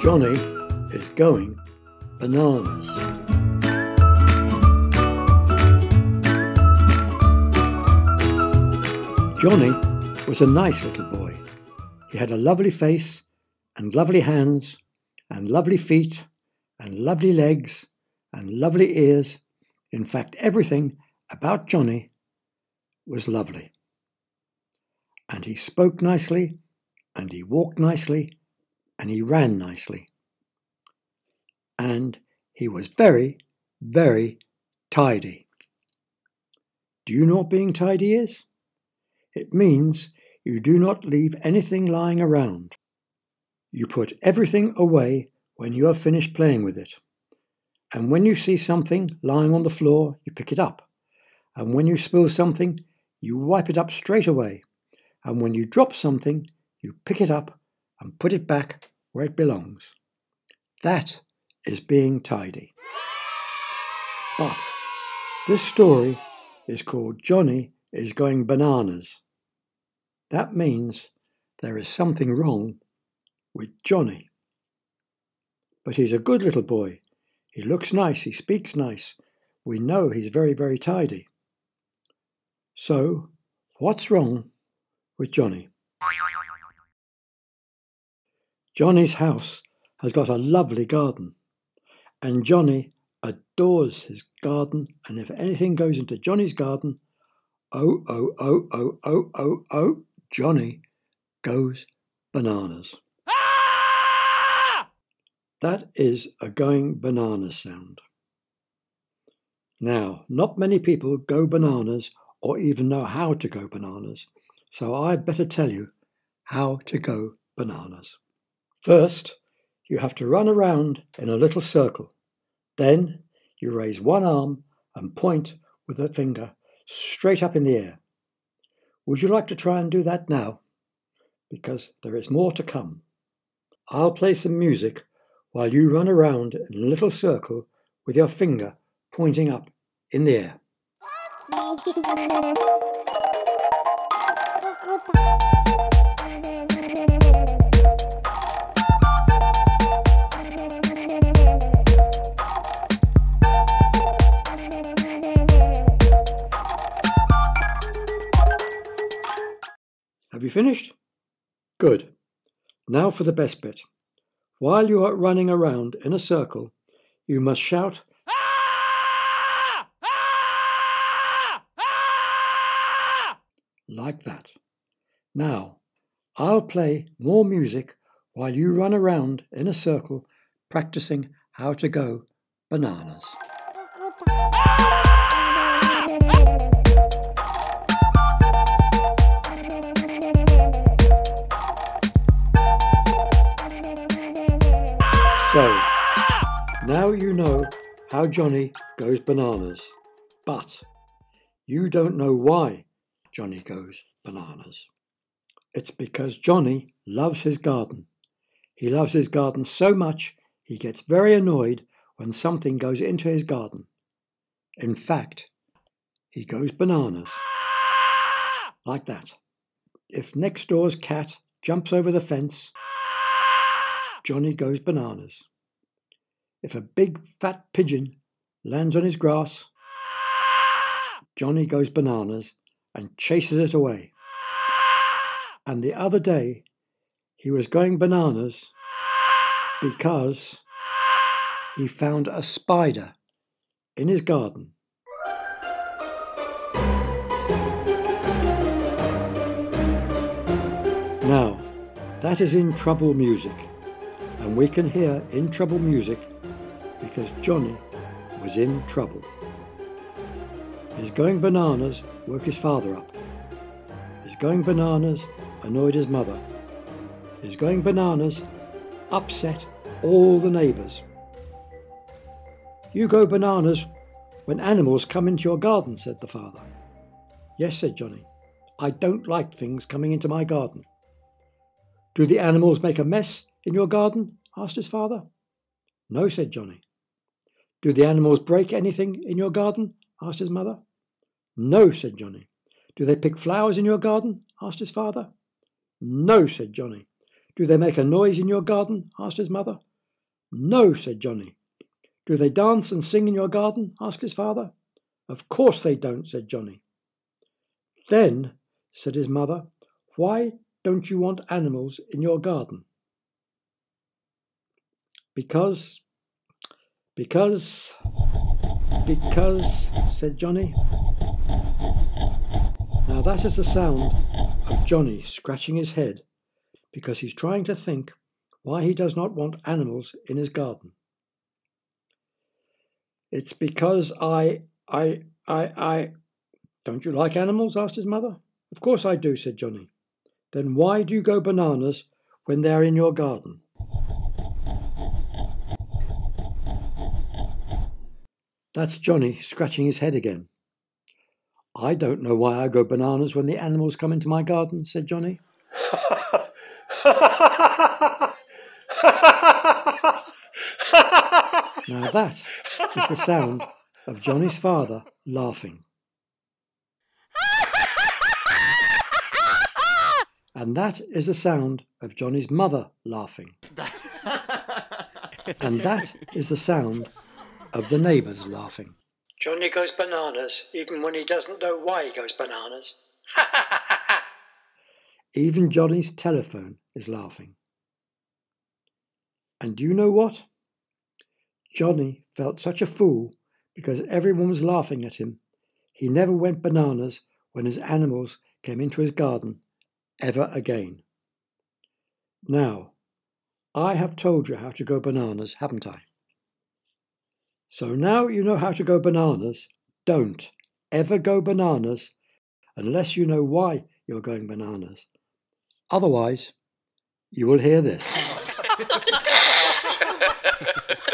Johnny is going bananas. Johnny was a nice little boy. He had a lovely face and lovely hands and lovely feet and lovely legs and lovely ears. In fact, everything about Johnny was lovely. And he spoke nicely, and he walked nicely, and he ran nicely. And he was very, very tidy. Do you know what being tidy is? It means you do not leave anything lying around. You put everything away when you have finished playing with it. And when you see something lying on the floor, you pick it up. And when you spill something, you wipe it up straight away. And when you drop something, you pick it up and put it back where it belongs. That is being tidy. But this story is called Johnny is Going Bananas. That means there is something wrong with Johnny. But he's a good little boy. He looks nice, he speaks nice. We know he's very, very tidy. So, what's wrong with Johnny? Johnny's house has got a lovely garden, and Johnny adores his garden, and if anything goes into Johnny's garden, oh, Johnny goes bananas. Ah! That is a going bananas sound. Now, not many people go bananas or even know how to go bananas, so I'd better tell you how to go bananas. First, you have to run around in a little circle. Then you raise one arm and point with the finger straight up in the air. Would you like to try and do that now? Because there is more to come. I'll play some music while you run around in a little circle with your finger pointing up in the air. Have you finished? Good. Now for the best bit. While you are running around in a circle, you must shout, "Ah! Ah! Ah!" like that. Now, I'll play more music while you run around in a circle practicing how to go bananas. So, now you know how Johnny goes bananas, but you don't know why Johnny goes bananas. It's because Johnny loves his garden. He loves his garden so much he gets very annoyed when something goes into his garden. In fact, he goes bananas. Like that. If next door's cat jumps over the fence, Johnny goes bananas. If a big fat pigeon lands on his grass, Johnny goes bananas and chases it away. And the other day, he was going bananas because he found a spider in his garden. Now, that is In Trouble music. And we can hear In Trouble music because Johnny was in trouble. His going bananas woke his father up. His going bananas annoyed his mother. His going bananas upset all the neighbours. You go bananas when animals come into your garden, said the father. Yes, said Johnny. I don't like things coming into my garden. Do the animals make a mess in your garden? Asked his father. No, said Johnny. Do the animals break anything in your garden? Asked his mother. No, said Johnny. Do they pick flowers in your garden? Asked his father. No, said Johnny. Do they make a noise in your garden? Asked his mother. No, said Johnny. Do they dance and sing in your garden? Asked his father. Of course they don't, said Johnny. Then, said his mother, why don't you want animals in your garden? Because, said Johnny. Now that is the sound of Johnny scratching his head because he's trying to think why he does not want animals in his garden. It's because I... Don't you like animals? Asked his mother. Of course I do, said Johnny. Then why do you go bananas when they're in your garden? That's Johnny scratching his head again. I don't know why I go bananas when the animals come into my garden, said Johnny. Now that is the sound of Johnny's father laughing. And that is the sound of Johnny's mother laughing. And that is the sound of the neighbours laughing. Johnny goes bananas even when he doesn't know why he goes bananas. Even Johnny's telephone is laughing. And do you know what? Johnny felt such a fool because everyone was laughing at him. He never went bananas when his animals came into his garden ever again. Now, I have told you how to go bananas, haven't I? So now you know how to go bananas. Don't ever go bananas unless you know why you're going bananas. Otherwise, you will hear this.